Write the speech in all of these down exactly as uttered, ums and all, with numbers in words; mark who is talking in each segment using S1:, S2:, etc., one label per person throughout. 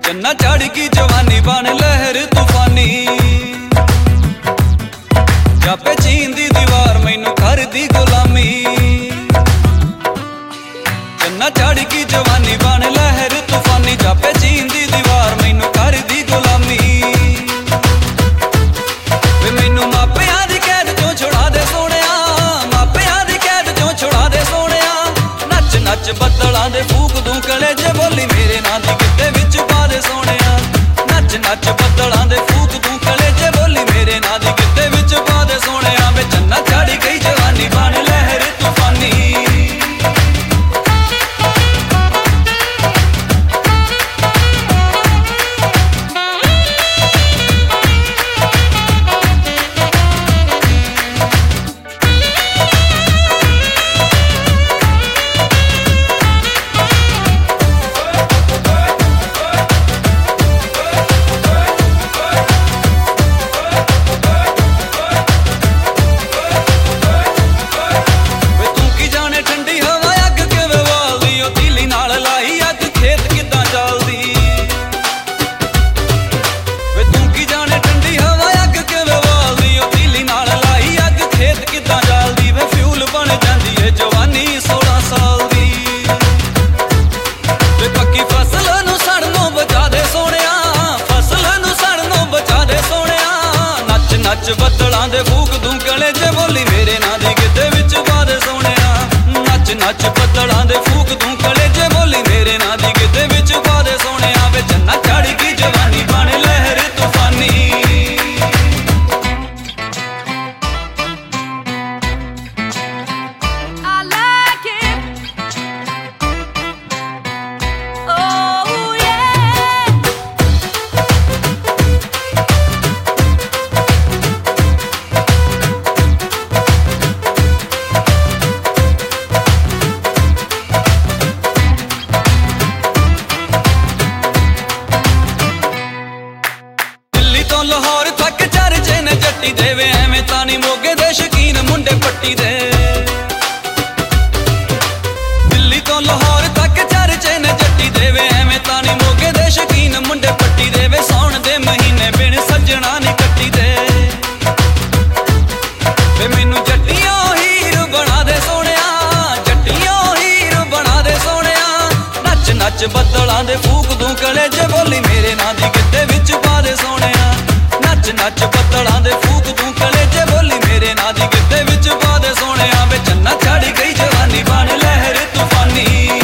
S1: चन्ना चढ़ की जवानी बन लहर तूफानी, जापे चीन दी दीवार मैनू कर दी गुलामी। चन्ना चढ़ की जवानी बन लहर तूफानी, जापे चीन दी दीवार मैनू कर दी गुलामी। वे मैनू मापियां दी कैद चों छुड़ा दे सोहणिया, मापियां दी कैद चों छुड़ा दे सोहणिया। नच नच बदलां दे फूक दूं कलेजे बोली मेरे नां दी गिद्दे विच पा दे सोहणिया। नच नच बदलां दे फूक दूं कलेजे बोली मेरे नां दी गिद्दे विच पा दे सोहणिया। वे चन्ना चढ़ गई जवानी बन लहर तूफानी। नच बदलां दे फूक दूं कलेजे बोली मेरे नां दी गिद्दे विच पा दे सोहणिया। नच नच बदलां दे फूक दूं कलेजे बोली मेरे नां दी गिद्दे विच पा दे सोहणिया। वे चन्ना चढ़ गई जवानी बन लहर तूफानी। लाहौर तक चर्चे ने जट्टी देवे एवें तानी मोगे दे शकीन मुंडे पट्टी दे। दिल्ली तो लाहौर तक चर्चे ने जट्टी देवे एवें तानी मोगे दे शकीन मुंडे पट्टी देवे। सौण दे महीने बिन सज्जणा नी कट्टी दे। वे मैनू जट्टियों हीर बना दे सोहणिया, जट्टियों हीर बना दे सोहणिया। नच नच बदलां दे फूक दूं कलेजे बोली मेरे नां दी गिद्दे विच पा दे सोहणिया। नच नच बदलां दे फूक दूं कलेजे बोली मेरे नां दी गिद्दे विच पा दे सोहणिया। वे चन्ना चढ़ गई जवानी बन लहर तूफानी।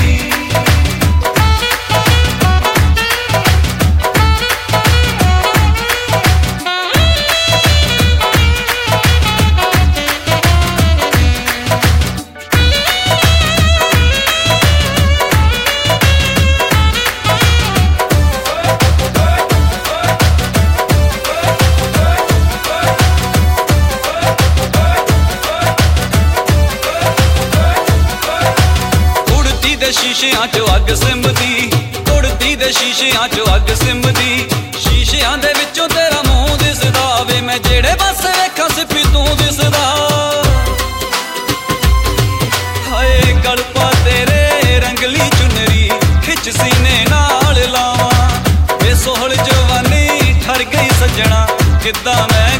S1: शीशियां चो अग सिमदी, उड़दी दे शीशियां चो अग सिमदी। शीशियां दे विचों तेरा मुंह दिसदा वे, मैं जेड़े पासे वेखां सिर्फ तू दिसदा। हाय गलपा तेरे रंगली चुनरी खिच सीने नाल लावां। वे सोहल जवानी ठर गई सज्जणा किद्दां मैं